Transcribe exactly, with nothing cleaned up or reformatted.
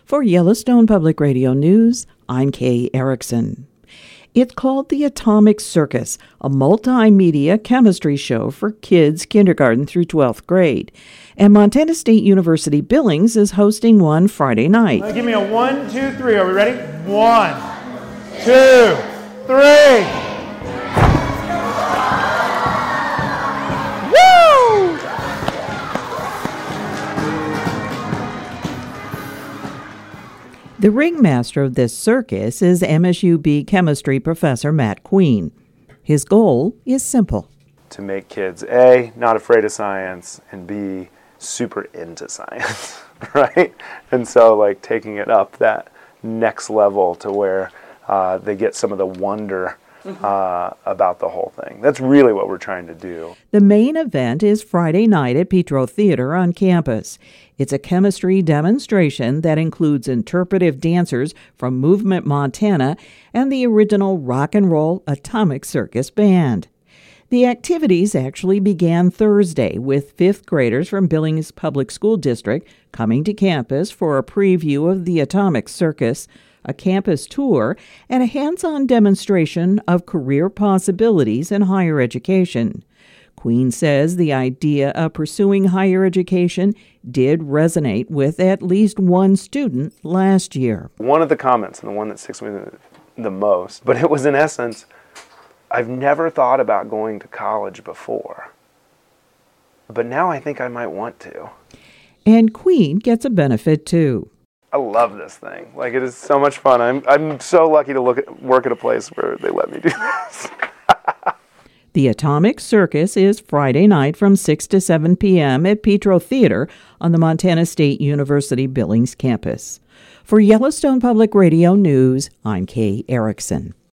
For Yellowstone Public Radio News, I'm Kay Erickson. It's called The Atomic Circus, a multimedia chemistry show for kids kindergarten through twelfth grade. And Montana State University Billings is hosting one Friday night. Uh, give me a one, two, three. Are we ready? One, two, three. Woo! The ringmaster of this circus is M S U B chemistry professor Matt Queen. His goal is simple. To make kids, A, not afraid of science, and B, super into science, right? And so, like, taking it up that next level to where uh, they get some of the wonder uh, about the whole thing. That's really what we're trying to do. The main event is Friday night at Petro Theater on campus. It's a chemistry demonstration that includes interpretive dancers from Movement Montana and the original rock and roll Atomic Circus Band. The activities actually began Thursday with fifth graders from Billings Public School District coming to campus for a preview of the Atomic Circus, a campus tour, and a hands-on demonstration of career possibilities in higher education. Queen says the idea of pursuing higher education did resonate with at least one student last year. One of the comments, and the one that sticks with me the most, but it was in essence, I've never thought about going to college before, but now I think I might want to. And Queen gets a benefit too. I love this thing. Like, it is so much fun. I'm I'm so lucky to look at, work at a place where they let me do this. The Atomic Circus is Friday night from six to seven p.m. at Petro Theater on the Montana State University Billings campus. For Yellowstone Public Radio News, I'm Kay Erickson.